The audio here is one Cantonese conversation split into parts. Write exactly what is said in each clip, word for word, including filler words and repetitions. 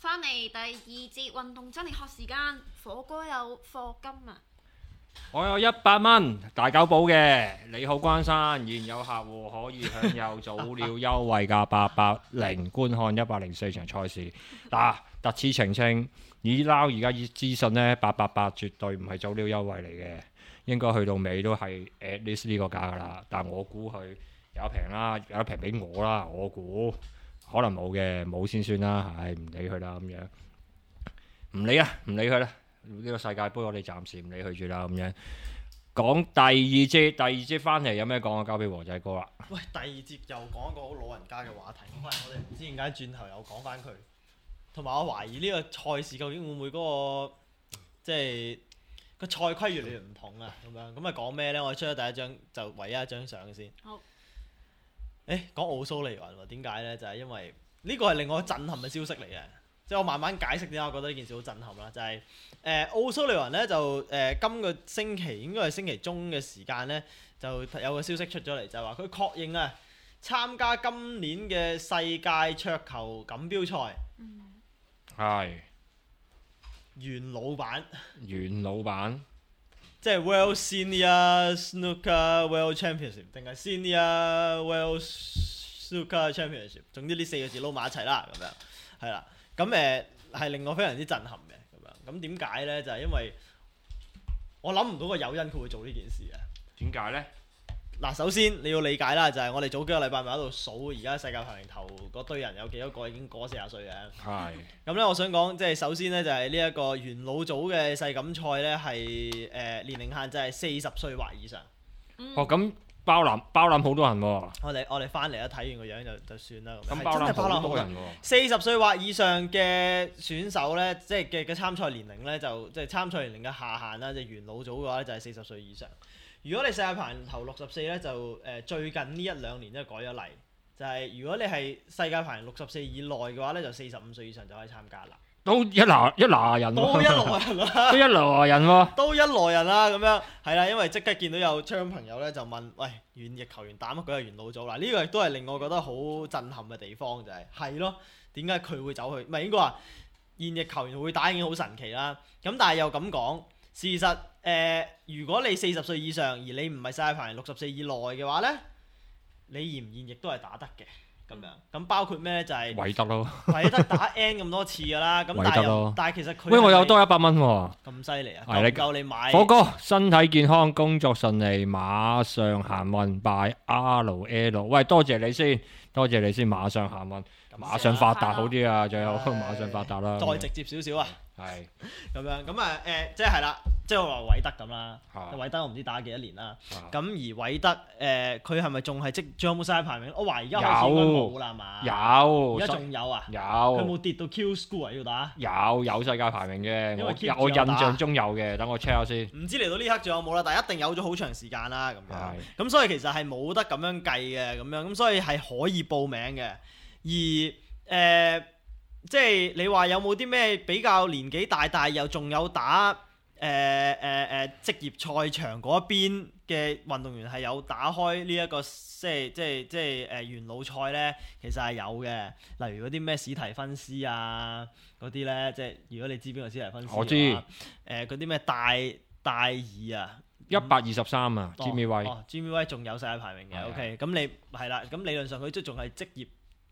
翻嚟第二節運動真理學時間，火哥有課金啊！ 我有一百蚊大久保嘅，你好關山，現有客戶可以享有早鳥優惠價八百零觀看一百零四場賽事。嗱、啊，特此澄清，以撈而家資訊呢，八百八絕對唔係早鳥優惠嚟嘅，應該去到尾都係 at least 呢個價噶啦。但我估佢有得平啦，有得平俾我啦，我估可能冇嘅，冇先算啦，唉，唔理佢啦咁樣，唔理啦，唔理佢啦。呢個世界盃我哋暫時唔理佢住啦，咁樣講第二節，第二節翻嚟有咩講啊？交俾和仔哥啦。 喂，第二節又講一個好老人家嘅話題，喂，我哋唔知點解轉頭又講翻佢，同埋我懷疑呢個賽事究竟會唔會嗰、那個即係個賽規越嚟越唔同啊？咁樣咁啊講咩呢？我哋出咗第一張就唯一一張相先。好。誒，講奧蘇利雲喎？點解呢？就係、是、因為呢個係令我震撼嘅消息嚟嘅。即係我慢慢解釋點解我覺得呢件事好震撼啦，就係、是、誒、呃、奧蘇利雲咧就誒、呃、今個星期應該係星期中嘅時間咧，就有個消息出咗嚟，就係話佢確認啊參加今年嘅世界桌球錦標賽。 係、嗯。 元老版。 元老版。 即係 World Senior Snooker World Championship 定係 Senior World Snooker Championship， 總之呢四個字撈埋一齊啦，咁樣係啦。咁誒係令我非常之震撼嘅咁樣，咁點解呢？就係、是、因為我諗唔到個誘因佢會做呢件事啊！ 點解呢？ 嗱，首先你要理解啦，就係、是、我哋早幾個禮拜咪喺度數而家世界排名頭嗰堆人有幾多個已經過四十歲嘅。係。咁呢，我想講即係首先呢，就係呢一個元老組嘅世錦賽呢，係誒、呃、年齡限制係四十歲或以上。 嗯、哦，咁。包攬包攬好多人喎、哦！ 我哋我哋翻嚟啦，睇完個樣就就算啦。 咁包攬好多人喎、哦！ 四十歲或以上嘅選手呢，即係嘅嘅參賽年齡呢，就即係參賽年齡嘅下限啦。即係元老組嘅話呢，就係四十歲以上。如果你世界排名頭六十四呢，就誒、呃、最近呢一兩年都改咗例，就係、是、如果你係世界排名六十四以內嘅話呢，就四十五歲以上就可以參加啦。 都一拿一拿人， 都一籮人啦， 都一籮人喎， 都一籮人啦，咁樣係啦，因為即刻見到有槍朋友咧就問，喂，現役球員打乜鬼係元老組啦？呢個亦都係令我覺得好震撼嘅地方，就係係咯，點解佢會走去？唔係應該話現役球員會打已經好神奇啦。咁但係又咁講，事實誒、呃，如果你四十歲以上，而你唔係世界排名六十四以內嘅話咧，你現唔現役都係打得嘅。咁樣，咁包括咩就係韋德咯， 韋德打 N 咁多次㗎啦，咁但係又但係其實佢喂我有多一百蚊喎， 咁犀利啊！夠唔夠你買？ 火哥身體健康，工作順利，馬上行運 by R L， 喂多謝你先，多謝你先，馬上行運，馬上發達好啲啊！仲有馬上發達啦， 再直接少少啊！ 係咁樣，咁啊誒，即係係啦，即係我話韋德咁啦，韋德我唔知打幾多年啦，咁而韋德誒，佢係咪仲係即仲有冇世界排名？我懷疑而家開始應該冇啦嘛， 有， 而家仲有啊， 有， 佢冇跌到 Q School 啊要打？ 有有世界排名嘅，我我印象中有嘅，等我 check 下先。 唔知嚟到呢刻仲有冇啦，但係一定有咗好長時間啦，咁樣，咁所以其實係冇得咁樣計嘅，咁樣，咁所以係可以報名嘅，而誒。即係你話有冇啲咩比較年紀大，但係又仲有打誒誒誒職業賽場嗰一邊嘅運動員係有打開呢、這、一個即係即係即係誒元老賽咧，其實係有嘅。例如嗰啲咩史提芬斯啊嗰啲咧，即係如果你知邊個史提芬斯，我知誒嗰啲咩戴戴爾啊， 一百二十三啊 Jimmy 威哦 Jimmy 威仲有世界排名嘅 ，OK， 咁你係啦，咁理論上佢都仲係職業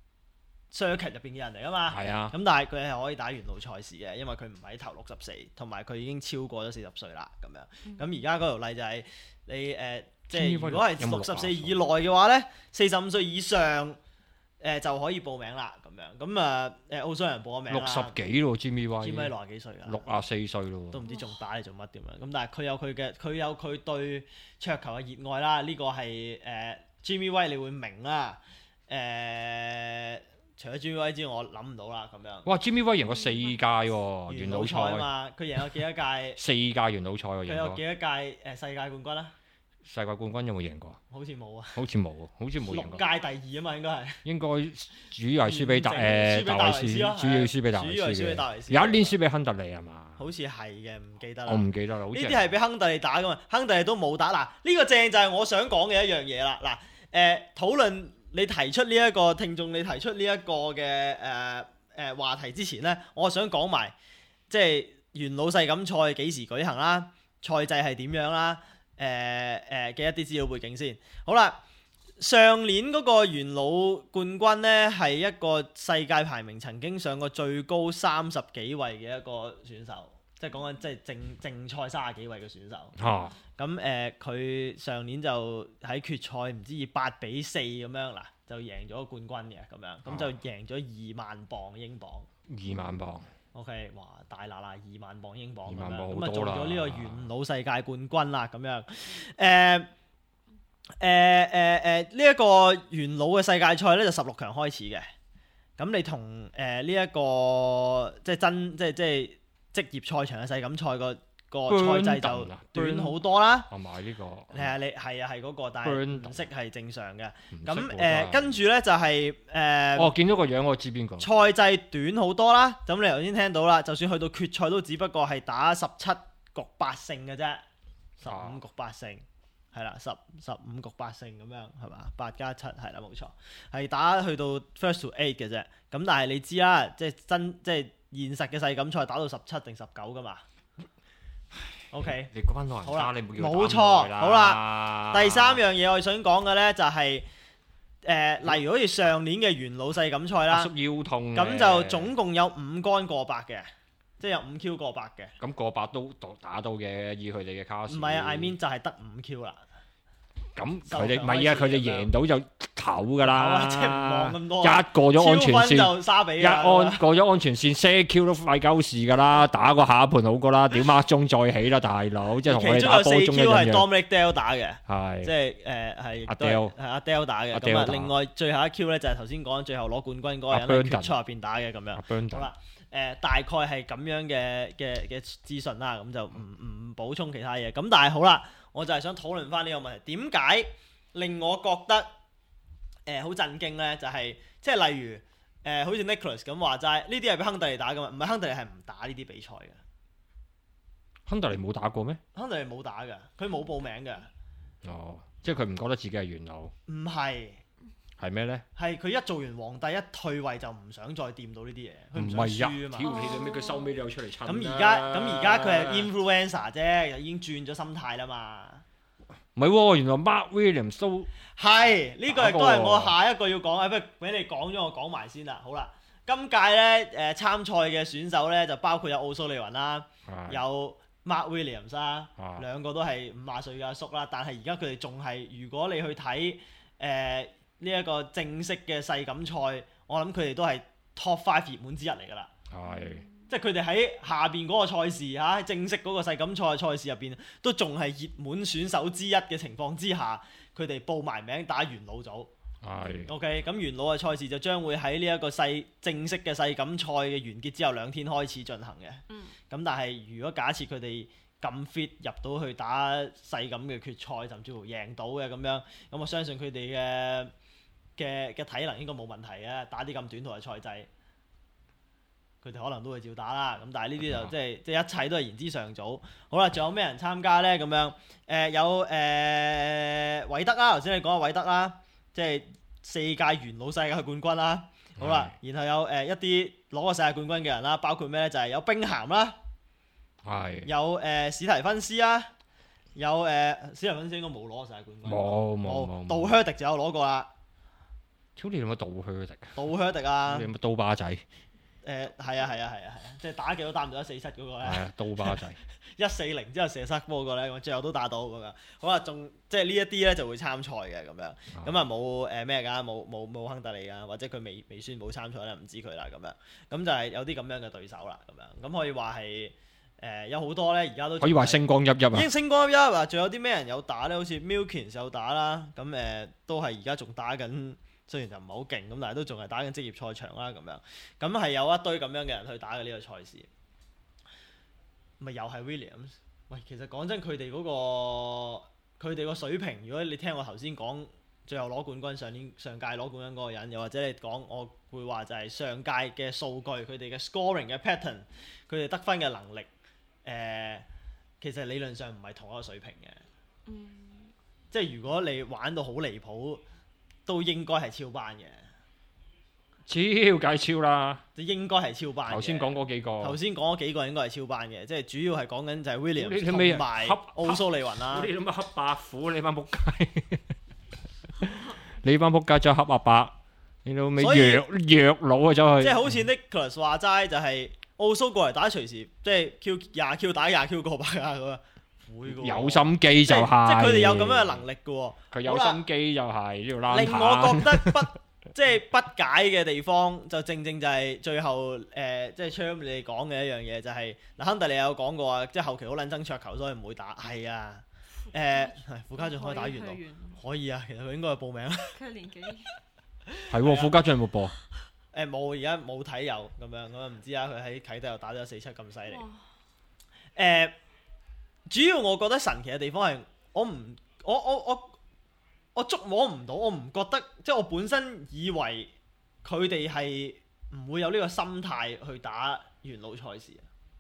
circuit入邊嘅人嚟啊嘛，係啊，咁但係佢係可以打元老賽事嘅，因為佢唔喺頭六十四，同埋佢已經超過咗四十歲啦，咁樣。咁而家嗰條例就係、是、你誒、呃，即係如果係六十四以內嘅話咧，四十五歲以上誒、呃、就可以報名啦，咁樣。咁啊誒澳洲人報咗名啦， 六十幾咯 Jimmy 威 Jimmy 威六十幾歲㗎， 六啊四歲咯， 都唔知仲打嚟做乜點樣。咁但係佢有佢嘅，佢有佢對桌球嘅熱愛啦。呢、這個係誒、呃、Jimmy 威你會明啦，誒、呃。除咗 Jimmy 威之外，我諗唔到啦咁樣。哇 ！Jimmy 威贏過四屆喎元老賽啊嘛，佢贏咗幾多屆？ 四屆元老賽喎， 佢有幾多屆誒世界冠軍啊？ 世界冠軍有冇贏過？ 好似冇啊。好似冇啊，好似冇贏過。 六屆第二啊嘛，應該係。應該主要係輸俾達誒達維斯，主要輸俾達維斯嘅。有一年輸俾亨特利係嘛？ 好似係嘅，唔記得啦。 我唔記得啦。 呢啲係俾亨特利打噶嘛？亨特利都冇打嗱，呢個正就係我想講嘅一樣嘢啦。嗱誒討論。你提出呢、這、一個聽眾，你提出呢一個嘅誒誒話題之前咧，我想講埋即係元老世錦賽幾時舉行啦，賽制係點樣啦，誒誒嘅一啲資料背景先。好啦，上年嗰個元老冠軍咧係一個世界排名曾經上過最高三十幾位嘅一個選手，即係講緊即係正正賽三十幾位嘅選手。 嚇咁誒，佢、呃、上年就喺決賽唔知以八比四咁樣嗱，就贏咗冠軍嘅咁樣，咁就贏咗二萬磅英鎊。 二萬磅。 O.K. 哇，大嗱嗱二萬磅英鎊咁樣， 二萬磅咁啊好多啦做咗呢個元老世界冠軍啦咁樣。誒誒誒誒，呢一個元老嘅世界賽咧就十六強開始嘅。咁你同誒呢一個即係真即係即係職業賽場嘅世錦賽個個賽制就短好多啦。 係咪呢個？ 係啊，你係啊係嗰個，但係唔識係正常嘅。咁誒、 唔識喎呃、跟住咧就係、是、誒。 哦，見到個樣我知邊個。 賽制短好多啦，咁你頭先聽到啦，就算去到決賽都只不過係打十七局八勝嘅啫，十五局八勝係啦，十十五局八勝咁樣係嘛？八加七係啦，冇錯，係打去到 first to eight 嘅啫。咁但係你知啦，即係真即係現實嘅世錦賽打到十七定十九噶嘛？OK， 你嗰班老人好啦家你冇叫冇錯，好啦。第三樣嘢我想講嘅咧就係、是。誒、呃，例如好似上年嘅元老世錦賽啦， 腰痛咁就總共有五杆過百嘅，即係有五 Q 過百嘅。 咁過百都打到嘅，以佢哋嘅卡士。 唔係啊 I mean 就係得五 Q 啦。 咁佢哋唔係啊，佢哋贏到就唞㗎啦， 即係唔望咁多。 一過咗安全線就沙比一安過咗安全線 set Q 都費鳩事㗎啦，打個下一盤好過啦，屌孖中再起啦，大佬，即係同我哋打波中一樣。其中有四 Q 係 Dominic Dale 打嘅， 係即係誒係阿 Dale 係阿 Dale 打嘅。咁啊，另外最後一 Q 咧就係頭先講最後攞冠軍嗰個人喺決賽入邊打嘅咁樣。好啦，誒大概係咁樣嘅嘅嘅資訊啦，咁就唔唔補充其他嘢。咁但係好啦，我就係想討論翻呢個問題，點解令我覺得誒好、呃、震驚咧？就係、是、即係例如誒、呃，好似 Nicholas 咁話齋，呢啲係俾亨特利打噶嘛？唔係亨特利係唔打呢啲比賽嘅。 亨特利冇打過咩？ 亨特利冇打㗎，佢冇報名㗎。 哦，即係佢唔覺得自己係元老。 唔係。 係咩咧？ 係佢一做完皇帝一退位就唔想再掂到呢啲嘢，佢唔想輸啊嘛。 挑起到咩？佢收尾都有出嚟襯。 咁而家咁而家佢係 influencer 啫，已經轉咗心態啦嘛。 唔係喎，原來 Mark Williams 都係呢、這個亦都係我下一個要講嘅，不如俾你講咗我講埋先啦。好啦，今屆咧誒、呃、參賽嘅選手咧就包括有奧蘇利雲啦，有 Mark Williams 啦，啊、兩個都係五廿歲嘅阿叔啦。但係而家佢哋仲係，如果你去睇誒呢一個正式嘅世錦賽，我諗佢哋都係 top five 熱門之一嚟㗎啦。係。即係佢哋喺下邊嗰個賽事嚇，正式嗰個世錦賽賽事入邊，都仲係熱門選手之一嘅情況之下，佢哋報埋名打元老組。係。OK，咁元老嘅賽事就將會喺呢一個世正式嘅世錦賽嘅完結之後兩天開始進行嘅。嗯。咁但係如果假設佢哋咁 fit 入到去打世錦嘅決賽，甚至乎贏到嘅咁樣，咁我相信佢哋嘅嘅嘅體能應該冇問題嘅，打啲咁短途嘅賽制。佢哋可能都會照打啦，咁但係呢啲就即係即係一切都係言之尚早。好啦，仲有咩人參加呢？咁樣誒、呃、有誒韋、呃、德啦，頭先你講嘅韋德啦，即係四屆元老世界冠軍啦。好啦，是然後有誒、呃、一啲攞過世界冠軍嘅人啦，包括咩呢？就係、是、有冰咸啦，係有誒、呃、史提芬斯啦，有誒、呃、史提芬斯應該冇攞過世界冠軍，冇冇冇，杜靴迪就有攞過啦。 超你有冇杜靴迪？ 杜靴迪啊！ 你有冇刀疤仔？ 誒係啊係啊係啊係啊，即係打幾多打唔到一四七嗰個咧？係啊， 刀疤仔一四零之後射失波嗰個咧，我最後都打到咁樣。好啊，仲即係呢一啲咧就會參賽嘅咁樣。咁啊冇誒咩㗎？冇冇冇亨特利㗎？或者佢未未宣佈參賽咧，唔知佢啦咁樣。咁就係有啲咁樣嘅對手啦咁樣。咁可以話係誒有好多咧，而家都可以話星光熠熠啊！已經星光熠熠啊！仲有啲咩人有打咧？好似 Milkins 有打啦。咁誒、呃、都係而家仲打緊。雖然就唔係好勁咁，但係都仲係打緊職業賽場啦咁樣，咁係有一堆咁樣嘅人去打嘅呢個賽事，咪又係 Williams。喂，其實講真，佢哋嗰個佢哋個水平，如果你聽我頭先講，最後攞冠軍，上年上屆攞冠軍嗰個人，又或者你講，我會話就係上屆嘅數據，佢哋嘅 scoring 嘅 pattern，佢哋得分嘅能力，誒、呃，其實理論上唔係同一個水平嘅。嗯、即係如果你玩到好離譜，都應該係超班嘅， 超計超啦！ 即應該係超班嘅。 頭先講嗰幾個， 頭先講嗰幾個應該係超班嘅，即係主要係講緊就係 Williams 你咪同埋恰奧蘇利雲啦。 你諗乜黑白虎？你班仆街，你班仆街再黑阿伯，你老味所以弱弱佬啊走去。 即係好似 Nicholas 話齋，就係奧蘇過嚟打隨時，即係 Q 廿 Q 打廿 Q 過百啊咁啊，會嘅喎。 有心機就即係係， 即係佢哋有咁樣嘅能力嘅喎。 佢有心機就係呢條拉令我覺得不即係不解嘅地方，就正正就係最後誒、呃，即係 Cham 你哋講嘅一樣嘢，就係嗱，亨特你有講過啊，即係後期好撚憎桌球，所以唔會打。係啊，誒、呃，傅家俊可以打完咯，可以啊，其實佢應該係報名啦。 佢年紀係喎，傅家俊有冇播？ 誒冇，而家冇睇有咁樣，咁啊唔知啊，佢喺啟德又打咗四七咁犀利。誒、呃，主要我覺得神奇嘅地方係我唔我我我。我我捉摸唔到，我唔覺得，即係我本身以為佢哋係唔會有呢個心態去打元老賽事，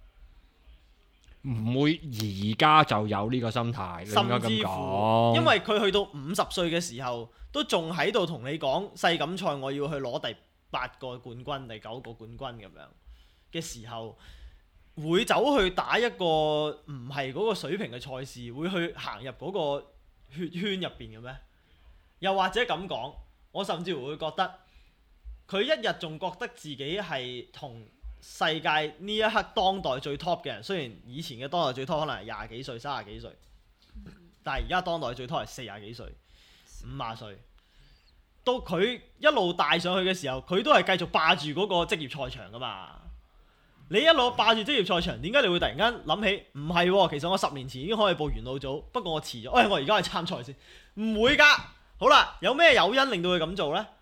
唔會而家就有呢個心態， 甚應該咁至乎講。 因為佢去到五十歲嘅時候，都仲喺度同你講世錦賽我要去攞第八個冠軍、第九個冠軍咁樣嘅時候，會走去打一個唔係嗰個水平嘅賽事，會去行入嗰個血圈入邊嘅咩？又或者咁講，我甚至乎會覺得佢一日仲覺得自己係同世界呢一刻當代最 top 嘅人，雖然以前嘅當代最 top 可能係廿幾歲、三十幾歲，但係而家當代最 top 係四十幾歲、五十歲。到佢一路帶上去嘅時候，佢都係繼續霸住嗰個職業賽場噶嘛。你一路霸住職業賽場，點解你會突然間諗起唔係喎？其實我十年前已經可以報元老組，不過我遲咗。哎，我而家去參賽先，唔會㗎。好啦，有咩誘因令到佢咁做呢？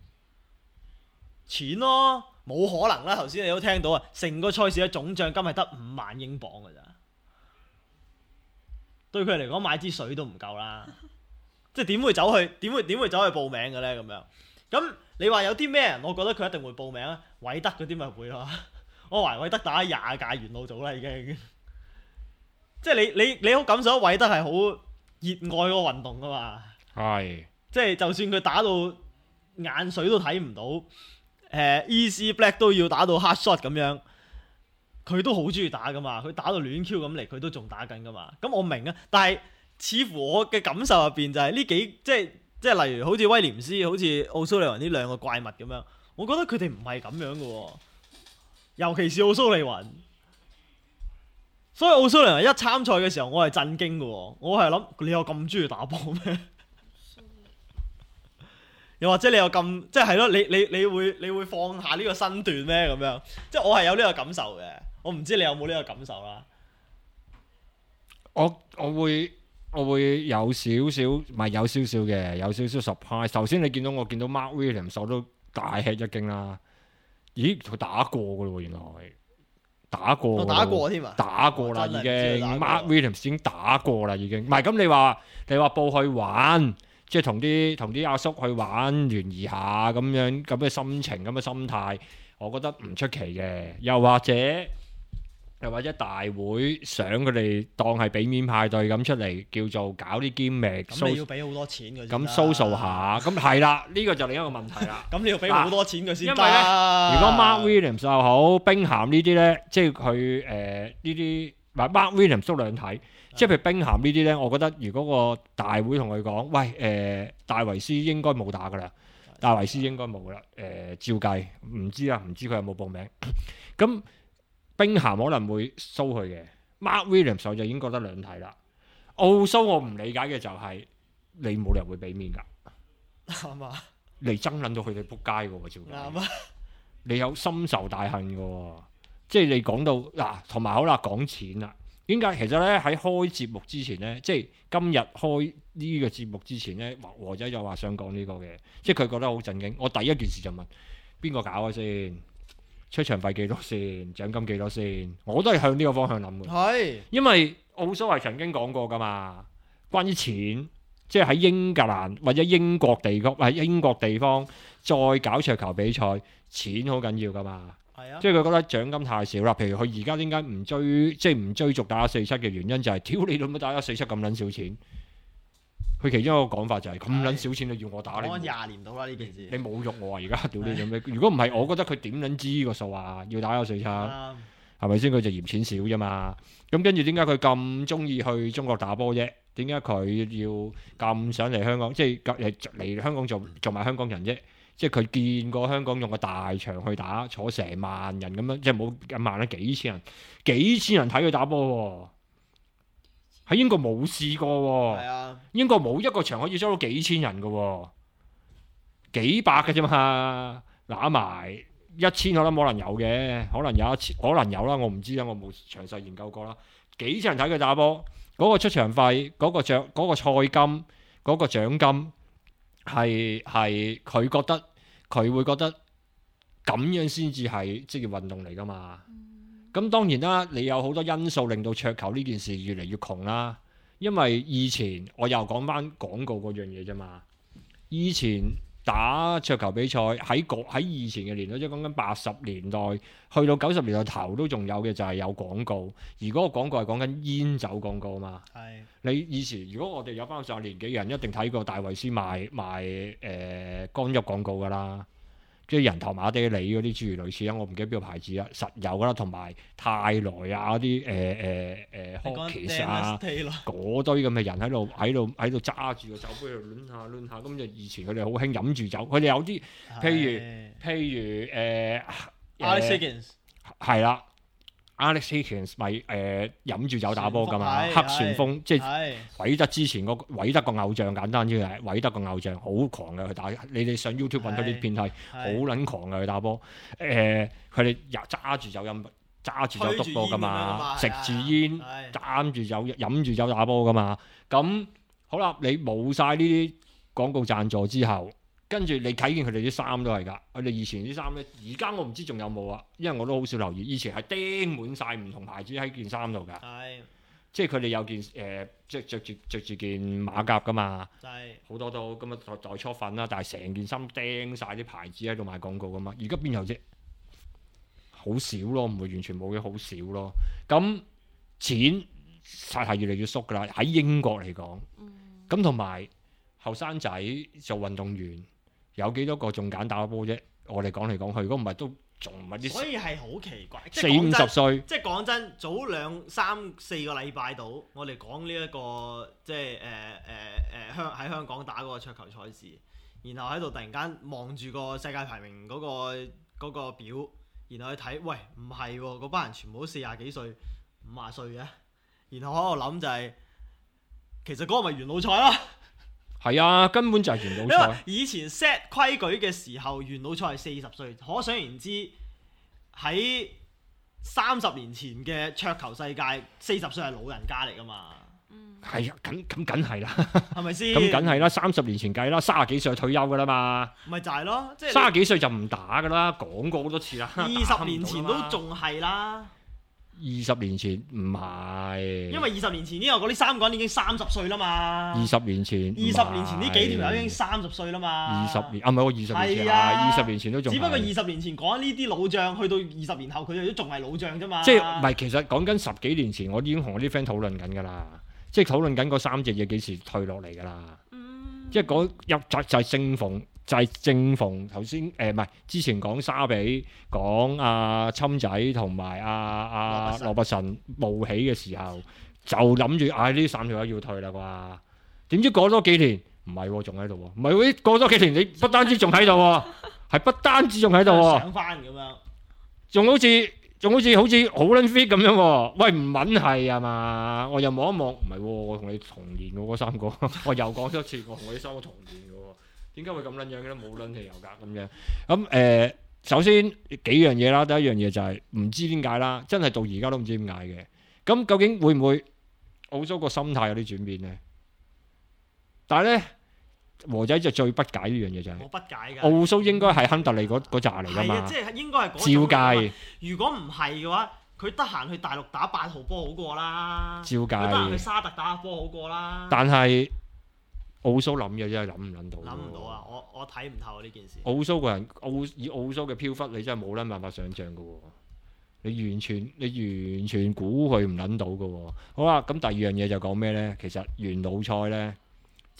錢咯，冇可能啦！頭先你都聽到啊，成個賽事嘅總獎金係得五萬英鎊㗎咋，對佢嚟講買支水都唔夠啦。即係點會走去點會點會走去報名嘅呢？咁樣咁你話有啲咩人，我覺得佢一定會報名啊？韋德嗰啲咪會咯。我懷韋德打咗廿屆元老組啦，已經。即係你你你好感受到韋德係好熱愛個運動㗎嘛？係，即係就算佢打到眼水都睇唔到，誒、呃、Easy Black 都要打到 hard shot 咁樣，佢都好中意打噶嘛，佢打到亂 Q 咁嚟，佢都仲打緊噶嘛。咁我明啊，但係似乎我嘅感受入邊就係呢幾，即係即係例如好似威廉斯、好似奧蘇利雲呢兩個怪物咁樣，我覺得佢哋唔係咁樣嘅喎，尤其是奧蘇利雲。所以奧蘇利雲一參賽嘅時候，我係震驚嘅喎，我係諗你有咁中意打波咩？又或者你有咁即係係咯，你你你會你會放下呢個身段咩咁樣？即係我係有呢個感受嘅，我唔知你有冇呢個感受啦。 我我會我會有少少，唔係有少少嘅，有少少 surprise。頭先你見到我見到 Mark Williams 我都大吃一驚啦。咦，佢打過㗎咯喎，原來打過。我打過添啊！打過啦，已經 Mark Williams 已經打過啦，已經。唔係咁，你話你話報去玩。即係同啲同啲阿叔去玩聯誼下咁樣咁嘅心情咁嘅心態，我覺得唔出奇嘅。又或者又或者大會想佢哋當係俾面派對咁出嚟，叫做搞啲 game。咁你要俾好多錢佢。咁 social 下，咁係啦，呢個就另一個問題啦。咁你要俾好多錢佢先得。因為咧，如果 Mark Williams 又好，冰咸呢啲咧，即係佢誒呢啲，唔係 Mark Williams 都兩睇。即係譬如冰咸呢啲呢，我覺得如果個大會同佢講，喂誒、呃，戴維斯應該冇打噶啦，戴維斯應該冇啦，誒、呃、照計唔知啊，唔知佢有冇報名。咁冰咸可能會蘇佢嘅 ，Mark Williams 我就已經覺得兩睇啦。奧蘇我唔理解嘅就係、是、你冇理由會俾面㗎，啱啊！你爭撚到佢哋撲街㗎喎，照計。啱啊！你有深仇大恨㗎喎，即係你講到嗱，同埋好啦，講錢啦。點解其實咧喺開節目之前咧，即係今日開呢個節目之前咧，和仔就話想講呢個嘅，即係佢覺得好震驚。我第一件事就問邊個搞嘅先，出場費幾多先，獎金幾多先，我都係向呢個方向諗嘅。係，因為奧蘇係曾經講過㗎嘛，關於錢，即係喺英格蘭或者英國地區，喺英國地方再搞桌球比賽，錢好緊要㗎嘛。即係佢覺得獎金太少啦，譬如佢而家點解唔追，即係唔追逐打四七嘅原因就係、是，屌你老母打咗四七咁撚少錢， 佢其中一個講法就係咁撚少錢你要我打你， 講廿年到啦呢件事。 你侮辱我啊！而家屌你做咩？如果唔係，我覺得佢點撚知呢個數啊？要打有稅差，係咪先？佢就嫌錢少啫嘛。咁跟住點解佢咁中意去中國打波啫？點解佢要咁想嚟香港？即係嚟嚟香港做做埋香港人啫？即係佢見過香港用個大場去打，坐成萬人咁樣，即係冇一萬啦，幾千人，幾千人睇佢打波喎。喺英國冇試過喎。 係啊， 英國冇一個場可以收到幾千人嘅喎，幾百嘅啫嘛，攬埋一千我諗可能有嘅，可能有一千，可能有啦，我唔知啦，我冇詳細研究過啦。幾千人睇佢打波，嗰、嗰個出場費，嗰、嗰個獎，嗰、嗰個賽金，嗰、嗰個獎金係係佢覺得佢會覺得咁樣先至係職業運動嚟㗎嘛。咁當然啦，你有好多因素令到桌球呢件事越嚟越窮啦。因為以前我又講翻廣告嗰樣嘢啫嘛。以前打桌球比賽喺喺以前嘅年代，即係講緊八十年代去到九十年代頭都仲有嘅就係有廣告，而嗰個廣告係講緊煙酒廣告嘛。 係你以前如果我哋有翻上年紀嘅人，一定睇過戴維斯賣賣誒、呃、干邑廣告㗎啦。即係人頭馬爹利嗰啲諸如類似啦，我唔記得邊個牌子啦，實有噶啦，同埋泰來啊嗰啲誒誒誒 Hawkins 啊嗰堆咁嘅人喺度喺度喺度揸住個酒杯喺度攣下攣下，咁就以前佢哋好興飲住酒，佢哋有啲譬如譬如誒 Alex Higgins 係啦 ，Alex Higgins 咪誒飲住酒打波噶嘛，黑旋風即係韋德之前個韋德個偶像，簡單啲係韋德個偶像，好狂嘅佢打，你哋上 YouTube 揾到啲片係好撚狂嘅佢打波。誒，佢哋又揸住酒飲，揸住酒篤波噶嘛，食住煙，擔住酒飲住酒打波噶嘛。咁好啦，你冇晒呢啲廣告贊助之後，跟住你睇見佢哋啲衫都係㗎，佢哋以前啲衫咧，而家我唔知仲有冇啊，因為我都好少留意。以前係釘滿晒唔同牌子喺件衫度㗎，即係佢哋有件誒，即係着住着住件馬甲㗎嘛，好多都咁啊代初粉啦，但係成件衫釘晒啲牌子喺度賣廣告㗎嘛。而家邊有啫？好少咯，唔會完全冇嘅，好少咯。咁錢實係越嚟越縮㗎啦。喺英國嚟講，咁同埋後生仔做運動員。有幾多個仲揀打波啫？我哋講嚟講去，如果唔係都仲唔係啲。所以係好奇怪， 四五十歲。 即係講真，早兩三四個禮拜度，我哋講呢一個即係誒誒誒香喺香港打嗰個桌球賽事，然後喺度突然間望住個世界排名嗰、嗰個嗰個表，然後去睇，喂唔係喎，嗰班人全部都四廿幾歲、五廿歲嘅，然後喺度諗就係、是，其實嗰個咪元老賽咯。 係啊，根本就係元老賽。 以前 set 規矩嘅時候，元老賽係四十歲，可想而知喺三十年前嘅桌球世界，四十歲係老人家嚟噶嘛。嗯， 係啊，咁咁梗係啦， 係咪先？ 咁梗係啦，三十年前計啦，三十幾歲退休噶啦嘛。 咪就係咯，即係三十幾歲就唔打噶啦，講過好多次啦。 二十年前都仲係啦。 二十年前唔係， 因為二十年前呢個嗰啲三個人已經三十歲啦嘛。 二十年前， 二十年前呢幾條友已經三十歲啦嘛。 二十年啊，唔係我二十年前啊，二十年前都仲。 只不過二十年前講呢啲老將，去到二十年後佢哋都仲係老將啫嘛。 即係唔係？其實講緊十幾年前，我已經同我啲 friend 討論緊㗎啦，即係討論緊嗰三隻嘢幾時退落嚟㗎啦。嗯、即係嗰入就就係正逢。就係正逢頭先誒，唔係之前講沙比講阿侵仔同埋阿阿羅拔臣冒起嘅時候，就諗住唉呢三條友要退啦啩？點知過多幾年唔係喎，仲喺度喎，唔係喎，過多幾年你不單止仲喺度喎，係不單止仲喺度喎， 上翻咁樣， 仲好似仲好似好似好撚 fit 咁樣喎，喂唔撚係啊嘛？我又望一望，唔係喎，我同你同年嘅嗰三個，我又講多次，我同你三個同年嘅喎。點解會咁撚樣嘅咧？冇撚汽油㗎咁樣。咁誒、呃，首先幾樣嘢啦。第一樣嘢就係、是、唔知點解啦，真係到而家都唔知點解嘅。咁究竟會唔會澳洲個心態有啲轉變咧？但係咧，和仔就最不解呢樣嘢就係、是， 我不解㗎。 澳洲應該係亨特利嗰嗰扎嚟㗎嘛？ 即係應該係嗰種。照計， 如果唔係嘅話，佢得閒去大陸打八號波好過啦。 照計， 佢得閒去沙特打波好過啦。 但係。澳洲諗嘢真係諗唔諗到， 諗唔到啊！我我睇唔透呢件事。 澳洲個人澳以澳洲嘅飄忽，你真係冇撚辦法想像㗎喎。你完全你完全估佢唔撚到㗎喎。好啦，咁第二樣嘢就講咩咧？其實元老賽咧，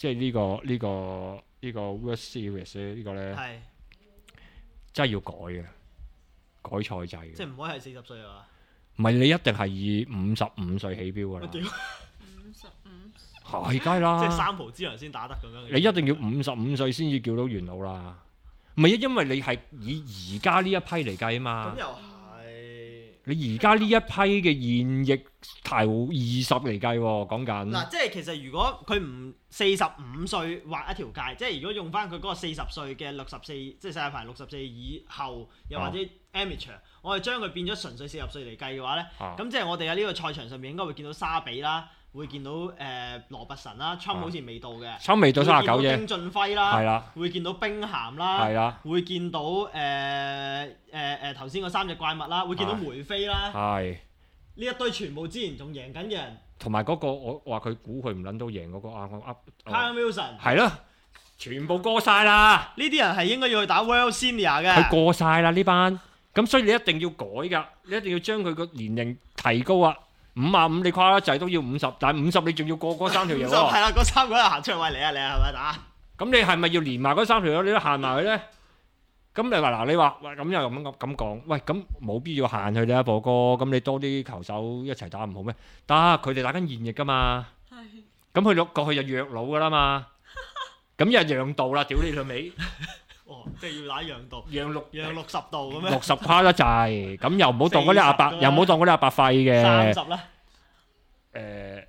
即係呢個呢個呢個 World Series 咧，呢個咧係真係要改嘅，改賽制嘅。 即係唔可以係四十歲啊！ 唔係你一定係以五十五歲起標㗎啦。 屌， 五十五， 係梗係啦。 即係三浦之良先打得咁樣。 你一定要五十五歲先至叫到元老啦。唔係啊，因為你係以而家呢一批嚟計啊嘛咁。又係。 你而家呢一批嘅現役頭二十嚟計喎，講緊。 嗱，即係其實如果佢唔四十五歲畫一條界，即係如果用翻佢嗰個四十歲嘅六十四，即係世界排六十四以後，又或者 amateur，、哦、我哋將佢變咗純粹四十歲嚟計嘅話咧，咁、啊、即係我哋喺呢個賽場上面應該會見到沙比啦，會見到誒、呃、羅拔臣啦 ，Trump 好似未到嘅， Trump未到三十九啫， 丁俊暉啦， 係啦， 會見到冰咸啦， 係啦， 會見到誒誒誒頭先嗰三隻怪物啦，會見到梅飛啦， 係呢一堆全部之前仲贏緊嘅人， 同埋嗰個我話佢估佢唔撚到贏嗰、嗰個啊，我噏 Callum Wilson 係咯，全部過晒啦， 呢啲人係應該要去打 World Senior 嘅， 佢過晒啦呢班，咁所以你一定要改㗎，你一定要將佢個年齡提高啊！五啊五你跨得滯都要五十，但係五十你仲要過嗰三條友喎。 係啦，嗰三個人行出嚟喂你啊你啊係咪打？ 咁你係咪要連埋嗰三條友你都限埋佢咧？咁你話嗱，你話喂咁又咁咁咁講，喂咁冇必要限佢哋啊，波哥。咁你多啲球手一齊打唔好咩？得，佢哋打緊現役㗎嘛。係。咁佢落過去就弱佬㗎啦嘛。咁又讓道啦，屌你老味！ 哦，即係要打讓道， 讓六讓六十度咁樣。 六十跨得滯，咁又唔好當嗰啲阿伯，又唔好當嗰啲阿伯廢嘅。 三十啦。 誒，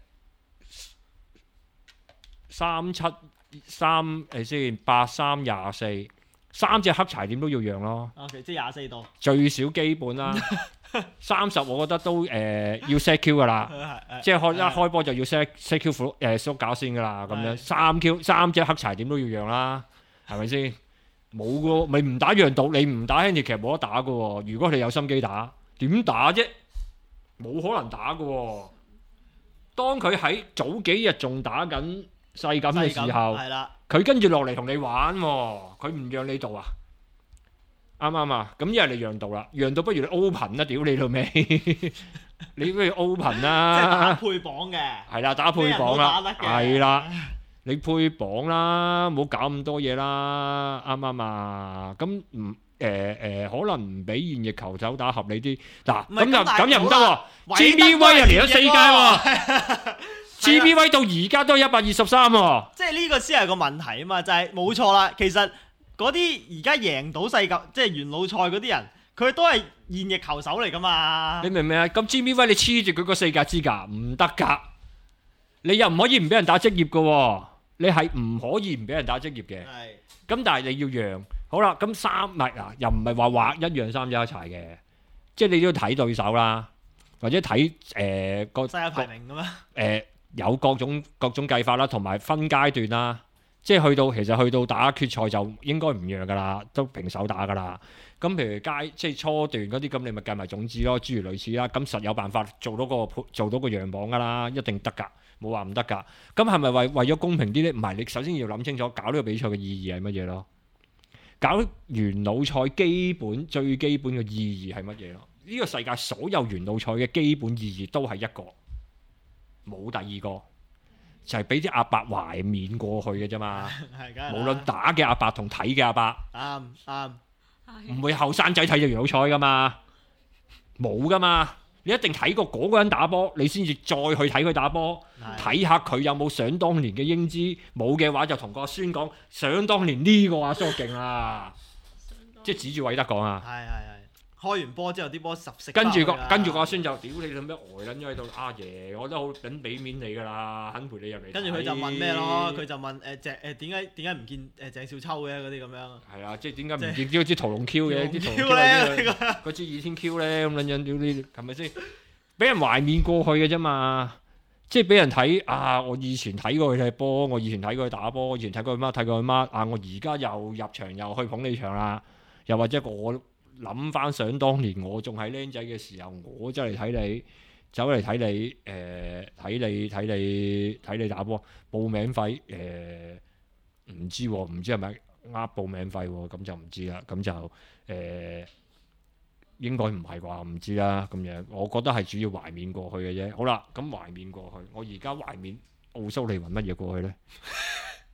三七三誒先，八三廿四，三隻黑柴點都要讓咯。 OK，即係廿四度。 最少基本啦。三十我覺得都誒、呃、要 set Q 噶啦，即係開一開波就要 set set Q 誒縮搞先噶啦，咁樣三 Q 三隻黑柴點都要讓啦，係咪先？冇嘅喎，咪唔打讓道，你唔打 handicap 冇得打嘅喎。如果你有心機打，點打啫？冇可能打嘅喎。當佢喺早幾日仲打緊世錦嘅時候，佢跟住落嚟同你玩喎，佢唔讓你度啊？啱唔啱啊？咁一係你讓道啦，讓道不如你 open 啦，屌你老味！你不如 open 啦。 即係打配榜嘅。係啦，打配榜啦，係啦，你配榜啦，唔好搞咁多嘢啦，啱唔啱啊？咁唔誒誒，可能唔俾現役球手打合理啲。嗱，咁就咁又唔得喎。G B 威又嚟咗四屆喎。G B 威到而家都係一百二十三喎。 即係呢個先係個問題啊嘛，就係冇錯啦。其實嗰啲而家贏到世界即係元老賽嗰啲人，佢都係現役球手嚟噶嘛。你明唔明啊？咁 G B 威你黐住佢個世界資格唔得㗎，你又唔可以唔俾人打職業㗎喎。你係唔可以唔俾人打職業嘅。係。咁但係你要讓，好啦，咁三唔係嗱，又唔係話劃一樣三隻一齊嘅，即係你都要睇對手啦，或者睇誒個世界排名咁啊。誒有各種各種計法啦，同埋分階段啦。即係去到其實去到打決賽就應該唔讓㗎啦，都平手打㗎啦。咁譬如階即係初段嗰啲，咁你咪計埋種子咯，諸如類似啦。咁實有辦法做到個做到個讓磅㗎啦，一定得㗎，冇話唔得㗎。咁係咪為為咗公平啲咧？唔係，你首先要諗清楚搞呢個比賽嘅意義係乜嘢咯？搞元老賽基本最基本嘅意義係乜嘢咯？呢個世界所有元老賽嘅基本意義都係一個，冇第二個。就係俾啲阿伯懷緬過去嘅啫嘛，無論打嘅阿伯同睇嘅阿伯，啱啱，唔會後生仔睇就元老賽噶嘛，冇噶嘛，你一定睇過嗰個人打波，你先至再去睇佢打波，睇下佢有冇想當年嘅英姿，冇嘅話就同個阿孫講，想當年呢個阿叔勁啊，即係指住韋德講啊。係係係。開完波之後啲波十食，跟住個跟住個阿孫就屌你做咩呆撚咗喺度？阿爺，我都好等俾面你㗎啦，肯陪你入嚟。跟住佢就問咩咯？佢就問誒鄭誒點解點解唔見誒鄭少秋嘅嗰啲咁樣？係啊，即係點解唔見嗰支屠龍 Q 嘅？啲屠龍 Q 咧，嗰支倚天 Q 咧咁撚樣屌你，係咪先？俾人懷緬過去嘅啫嘛，即係俾人睇啊！我以前睇過佢踢波，我以前睇過佢打波，我以前睇過佢乜睇過佢乜啊！我而家又入場又去捧你場啦，又或者我。諗翻想當年我仲係僆仔嘅時候，我走嚟睇你，走嚟睇你，誒、呃、睇你睇你睇你打波，報名費誒唔知喎，唔知係咪呃報名費喎，咁就唔知啦，咁就誒、呃、應該唔係啩，唔知啦，咁樣我覺得係主要懷緬過去嘅啫。好啦，咁懷緬過去，我而家懷緬奧蘇利雲乜嘢過去咧？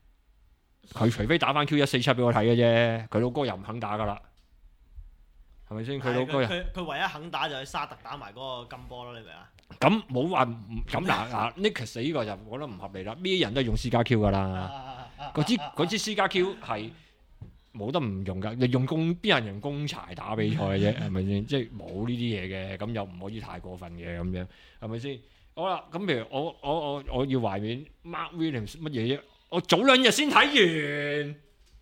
佢除非打翻 Q 一四七俾我睇嘅啫，佢老哥又唔肯打噶啦，係咪先？佢老哥又佢佢唯一肯打就係沙特打埋嗰個金波咯，你明啊？ 咁冇話唔咁嗱嗱 Nick 呢個就我覺得唔合理啦，咩人都係用私家 Q 噶啦，嗰支嗰支私家 Q 係冇得唔用噶，你用公邊人用公柴打比賽嘅啫，係咪先？即係冇呢啲嘢嘅，咁又唔可以太過分嘅咁樣，係咪先？好啦，咁譬如我我我我要懷緬 Mark Williams 乜嘢啫？我早兩日先睇完，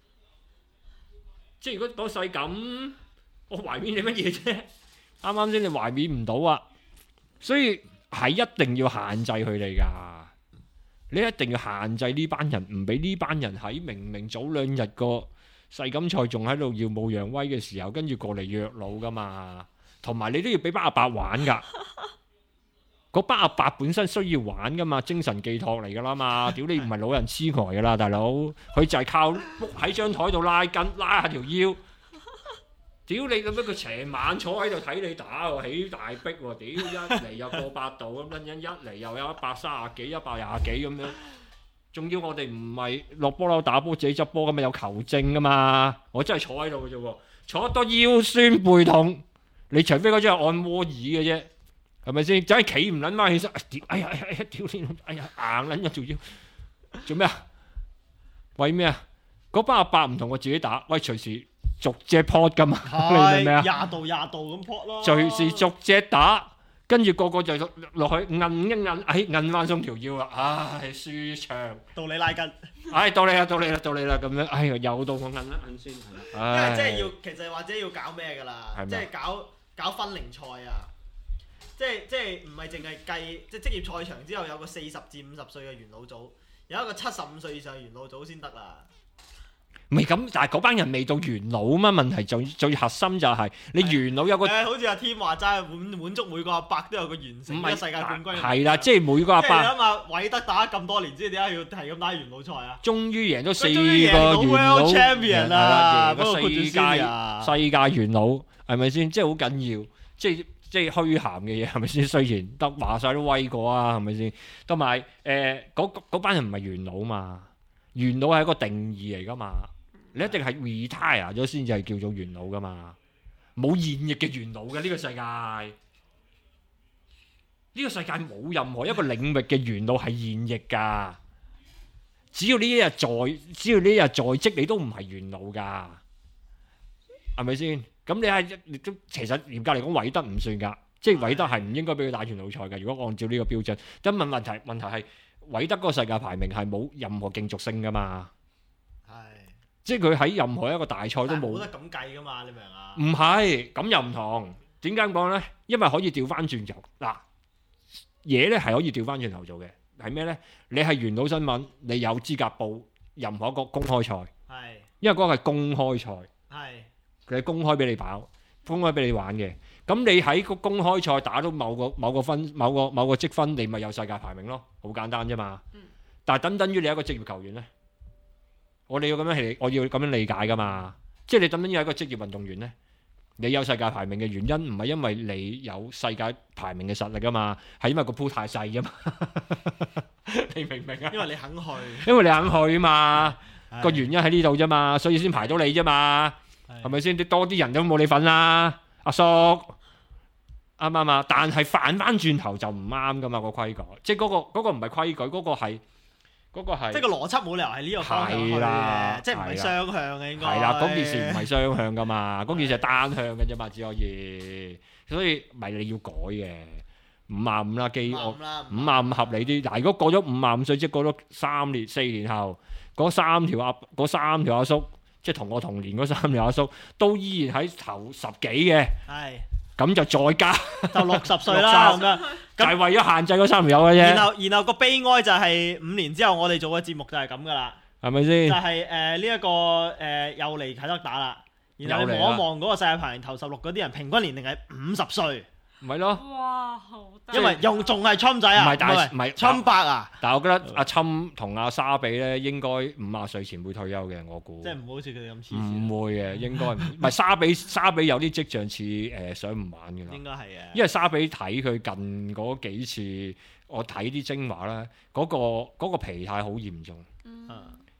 即係如果講細咁，我懷緬你乜嘢啫？啱啱先你懷緬唔到啊，所以係一定要限制佢哋噶，你一定要限制呢班人，唔俾呢班人喺明明早兩日個世錦賽仲喺度耀武揚威嘅時候，跟住過嚟虐老噶嘛，同埋你都要俾班阿伯玩噶。嗰班阿伯本身需要玩噶嘛，精神寄託嚟噶啦嘛，屌你唔係老人痴呆噶啦，大佬，佢就係靠碌喺張台度拉筋拉下條腰，屌你咁樣佢成晚坐喺度睇你打喎，起大逼喎，屌一嚟又過百度咁樣，一嚟又有一百三十幾、一百廿幾咁樣，仲要我哋唔係落波樓打波自己執波咁嘛，有球證噶嘛，我真係坐喺度嘅啫喎，坐多腰酸背痛，你除非嗰張係按摩椅嘅啫。係咪先？真係企唔撚翻起身，哎呀哎呀，屌你！哎呀硬撚咗條腰，做咩啊？為咩啊？嗰班阿伯唔同我自己打，喂隨時逐隻 pod 噶嘛，你明唔明啊？ 廿度廿度咁 pod 咯， 隨時逐隻打，跟住個個就落去摁一摁，哎摁翻鬆條腰啊！唉，舒暢。 到你拉筋。 唉，到你啦，到你啦，到你啦咁樣，哎呀又到我摁一摁先。 因為即係要，其實或者要搞咩㗎啦？即係搞搞分齡賽啊！即係即係唔係淨係計即係職業賽場之後有個四十至五十歲嘅元老組，有一個七十五歲以上嘅元老組先得啦。 唔係咁，但係嗰班人未到元老嘛？問題最最核心就係你元老有個誒，好似阿天話齋，滿滿足每個阿伯都有個完成嘅世界冠軍。 係啦，即係每個阿伯。 即係你諗下，韋德打咁多年，知點解要係咁打元老賽啊？ 終於贏咗四個元老 champion 啦， 贏咗世界世界元老，係咪先？即係好緊要，即係。即係虛涵嘅嘢係咪先？雖然得話晒都威過啊，係咪先？同埋誒嗰班人唔係元老嘛，元老係一個定義嚟噶嘛，你一定係 retire 咗先至係叫做元老噶嘛，冇現役嘅元老嘅呢個世界，呢個世界冇任何一個領域嘅元老係現役㗎，只要呢一日在，只要呢一日在職，你都唔係元老㗎，係咪先？咁你係都其實嚴格嚟講，韋德唔算㗎，即係韋德係唔應該俾佢打元老賽嘅。如果按照呢個標準，咁問問題問題係韋德嗰個世界排名係冇任何競逐性㗎嘛？係，即係佢喺任何一個大賽都冇。冇得咁計㗎嘛？你明啊？ 唔係，咁又唔同。點解咁講咧？因為可以調翻轉頭嗱，嘢咧係可以調翻轉頭做嘅。係咩咧？你係元老新聞，你有資格報任何一個公開賽。係，因為嗰個係公開賽。係。佢係公開俾你跑，公開俾你玩嘅。咁你喺個公開賽打到某個某個分、某個某個積分，你咪有世界排名咯，好簡單啫嘛。嗯、但係等等於你係一個職業球員咧，我哋要咁樣係，我要咁樣理解噶嘛。即係你等等於係一個職業運動員咧，你有世界排名嘅原因唔係因為你有世界排名嘅實力啊嘛，係因為個鋪太細啫嘛。你明唔明啊？ 因為你肯去， 因為你肯去嘛，個原因喺呢度啫嘛，所以先排到你啫嘛。係咪先？啲多啲人都冇你份啦，阿叔啱唔啱啊？但係反翻轉頭就唔啱噶嘛，個規矩，即係嗰個嗰個唔係規矩，嗰個係嗰個係。即係個邏輯冇理由係呢個方向去嘅，即係唔係雙向嘅應該。係啦，嗰件事唔係雙向噶嘛，嗰件事係單向嘅啫嘛，只可以。所以咪你要改嘅，五啊五啦，基我五啊五合理啲。嗱，如果過咗五啊五歲，即係過咗三年四年後，嗰三條阿嗰三條阿叔。即係同我同年嗰三條阿叔都依然喺頭十幾嘅，係咁就再加就六十歲啦咁樣，就係為咗限制嗰三條友嘅啫。然後然後個悲哀就係五年之後我哋做嘅節目就係咁噶啦，係咪先？就係誒呢一個誒又嚟啟德打啦，然後你望一望嗰個世界排名頭十六嗰啲人平均年齡係五十歲。唔係咯，哇，好得！因為又仲係侵仔啊，唔係，但係唔係侵伯啊。但係我覺得阿侵同阿沙比咧，應該五啊歲前會退休嘅，我估。即係唔好似佢哋咁黐線。唔會嘅，應該唔係沙比，沙比有啲跡象似誒想唔玩嘅啦。應該係嘅。因為沙比睇佢近嗰幾次，我睇啲精華咧，嗰個嗰個疲態好嚴重。嗯。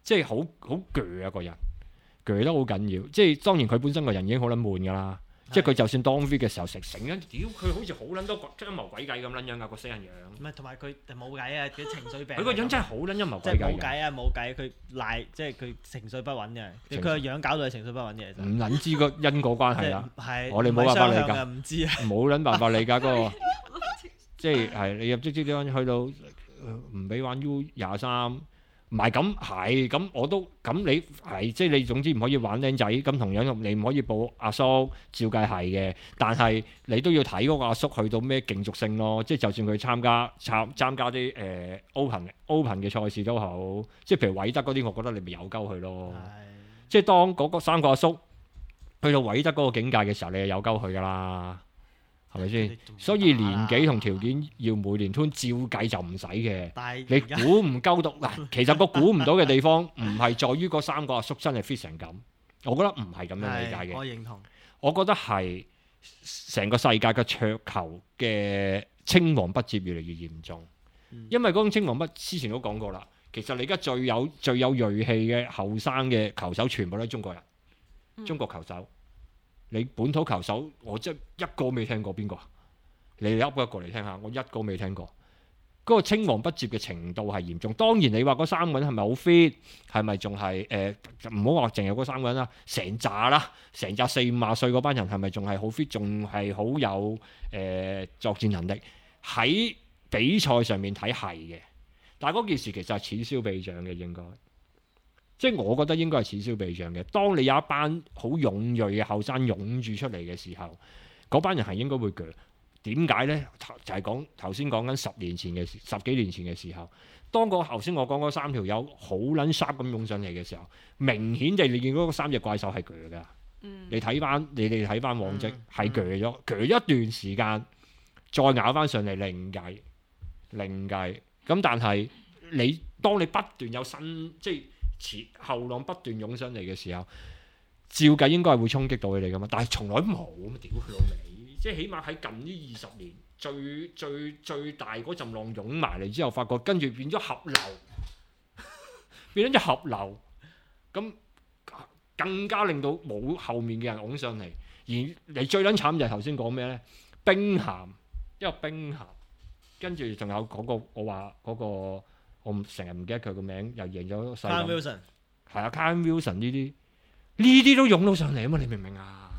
即係好好鋸啊個人，鋸得好緊要。即係當然佢本身個人已經好撚悶㗎啦。即係佢就算當 fit 嘅時候，成成日屌佢好似好撚多陰謀鬼計咁撚樣㗎個死人樣。 唔係同埋佢冇計啊！佢情緒病。 佢個樣真係好撚陰謀即鬼計㗎。 係冇計啊！冇計，佢賴即係佢情緒不穩嘅。佢個樣搞到佢情緒不穩嘅。 唔撚知個因果關係啦。 係我哋冇辦法理解。 唔知啊。 冇撚辦法理解嗰個。即係係你入職職啲去到唔俾玩 U 廿三，唔係咁係咁我都咁你係即係你總之唔可以玩僆仔咁，同樣你唔可以報阿叔，照計係嘅，但係你都要睇嗰個阿叔去到咩競逐性咯，即係就算佢參加參參加啲誒、呃、open open 嘅賽事都好，即係譬如韋德嗰啲，我覺得你咪有鳩佢咯，即係當嗰個三個阿叔去到韋德嗰個境界嘅時候，你就有鳩佢㗎啦。係咪先？所以年紀同條件要每年吞，照計就唔使嘅。但你估唔鳩到嗱，其實個估唔到嘅地方唔係在於嗰三個阿叔真係 fit 成咁，我覺得唔係咁樣理解嘅。 我認同。 我覺得係成個世界嘅桌球嘅青黃不接越嚟越嚴重，嗯、因為嗰種青黃不之前都講過啦。其實你而家最有最有銳氣嘅後生嘅球手，全部都係中國人，嗯、中國球手。你本土球手，我真係一個未聽過邊個？你噏一個嚟聽下，我一個未聽過。嗰、嗰個青黃不接嘅程度係嚴重。當然你話嗰三個人係咪好 fit？係咪仲係誒？唔好話淨係嗰三個人啦，成紮啦，成紮四五廿歲嗰班人係咪仲係好 fit？仲係好有誒、呃、作戰能力？喺比賽上面睇係嘅，但係嗰件事其實係此消彼長嘅應該。即係我覺得應該係此消彼長嘅。當你有一班好勇鋭嘅後生湧住出嚟嘅時候，嗰班人係應該會鋸。點解呢？就係講頭先講緊十年前嘅十幾年前嘅時候，當個頭先我講嗰三條友好撚 sharp 咁湧上嚟嘅時候，明顯地你見嗰三隻怪獸係鋸㗎。嗯、你睇翻你哋睇翻往績係鋸咗，鋸一段時間再咬翻上嚟另計另計。咁但係你當你不斷有新即係。前後浪不斷湧上嚟嘅時候，照計應該係會衝擊到佢哋噶嘛，但係從來冇咁屌佢老味，即係起碼喺近呢二十年最最最大嗰陣浪湧埋嚟之後，發覺跟住變咗合流，變咗隻合流，咁更加令到冇後面嘅人湧上嚟，而你最撚慘就係頭先講咩咧？冰咸，因為冰咸，跟住仲有嗰個我話嗰個。我成日唔記得佢個名，又贏咗世錦。Wilson 係啊 Kyle Wilson 呢啲呢啲都湧到上嚟啊嘛！你明唔明啊？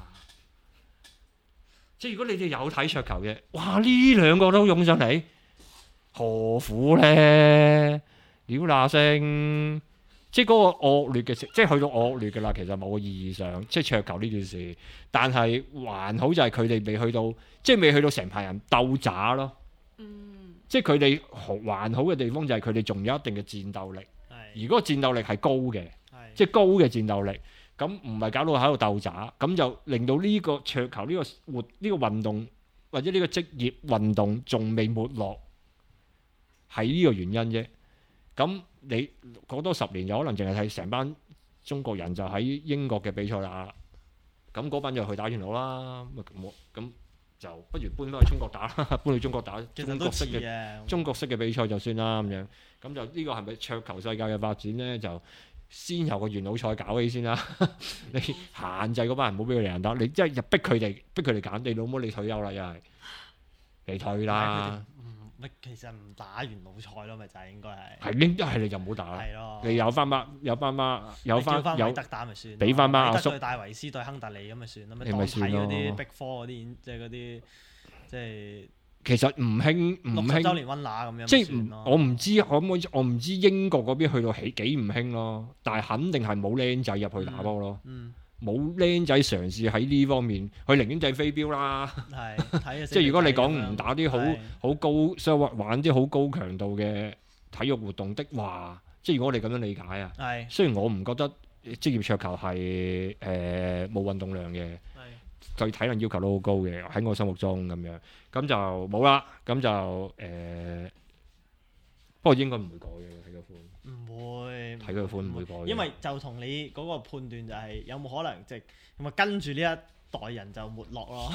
即係如果你哋有睇桌球嘅，哇！呢兩個都湧上嚟，何苦咧？屌那聲！即係嗰個惡劣嘅，即係去到惡劣嘅啦。其實冇個意義上，即係桌球呢件事。但係還好就係佢哋未去到，即係未去到成排人鬥渣咯。嗯。即係佢哋還好嘅地方就係佢哋仲有一定嘅戰鬥力，的而嗰個戰鬥力係高嘅，的即係高嘅戰鬥力，咁唔係搞到喺度鬥渣，咁就令到呢個桌球呢個活呢個運動或者呢個職業運動仲未沒落，係呢個原因啫。咁你過多十年就可能淨係睇成班中國人就喺英國嘅比賽打，咁嗰班就去打拳佬啦，咁咁。就不如搬翻去中國打啦，搬去中國打中國式嘅中國式嘅比賽就算啦咁樣。咁就呢個係咪桌球世界嘅發展呢？就先由個元老賽搞起先啦。你限制嗰班人唔好俾佢哋人打，你即係入逼佢哋，逼佢哋揀。你老母你退休啦，又係你退啦。 咪其實唔打元老賽咯，咪就係應該係。係應該係你就唔好打啦。係咯。你有翻班有班班有翻有得打咪算。 俾翻班阿叔。 對戴維斯對亨特利咁咪算咯。你咪算咯。睇嗰啲 Big Four 嗰啲，即係嗰啲即係。 其實唔興唔興。六十週年溫拿咁樣。即係我唔知可唔可以，我唔知英國嗰邊去到起幾唔興咯，但係肯定係冇僆仔入去打波咯。嗯。冇僆仔嘗試喺呢方面，佢寧願掟飛鏢啦。係睇即係如果你講唔打啲好好高，即係玩啲好高強度嘅體育活動的話，即係如果我哋咁樣理解啊。係是。雖然我唔覺得職業桌球係誒冇運動量嘅，係對體能要求都好高嘅，喺我心目中咁樣，咁就冇啦。咁就誒、呃，不過應該唔會改嘅睇個款。唔會睇佢個款唔會改， 因為就同你嗰個判斷就係有冇可能即係咁啊跟住呢一代人就沒落咯。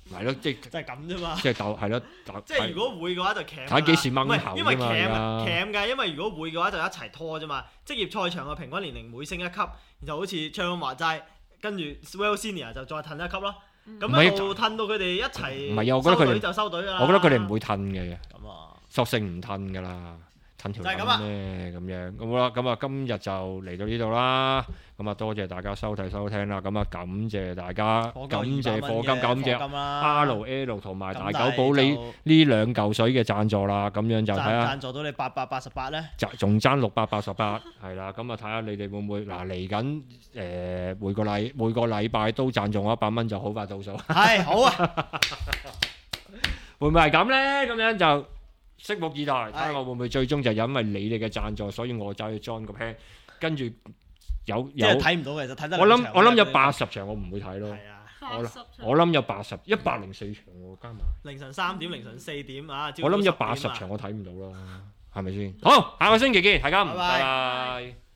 係咯，即係就係咁啫嘛。 即係鬥係咯， 即係如果會嘅話就鉗㗎啦。 睇幾時掹唔係因為頭啫嘛鉗啊而家鉗㗎，因為如果會嘅話就一齊拖啫嘛。職業賽場嘅平均年齡每升一級，就好似唱話齋，跟住 World Senior 就再褪一級咯。咁唔係一路褪到佢哋一齊唔係啊我覺得佢哋收隊就收隊㗎啦。 我覺得佢哋唔會褪嘅， 咁啊， 索性唔褪㗎啦，褪條就係咁啊筋咩咁樣咁好啦，咁啊今日就嚟到呢度啦，咁啊多謝大家收睇收聽啦，咁啊感謝大家，感謝課金，感謝 R L 同埋大久保呢呢兩嚿水嘅贊助啦，咁樣就睇下贊助到你八百八十八咧， 就仲爭六百八十八，係啦，咁啊睇下你哋會唔會嗱嚟緊誒每個禮每個禮拜都贊助我一百蚊就好快到數， 係好啊， 會唔會係咁咧？咁樣就拭目以待，睇下我會唔會最終就因為你哋嘅贊助，所以我走去 join 個 plan，跟住有即有係睇唔到嘅就睇得。 我諗我諗有八十場我唔會睇咯， 係啊， 我我諗有八十一百零四場喎加埋。 凌晨三點、凌晨四點啊， 我諗有八十場我睇唔到啦，係咪先？好，下個星期見，大家唔拜拜拜拜。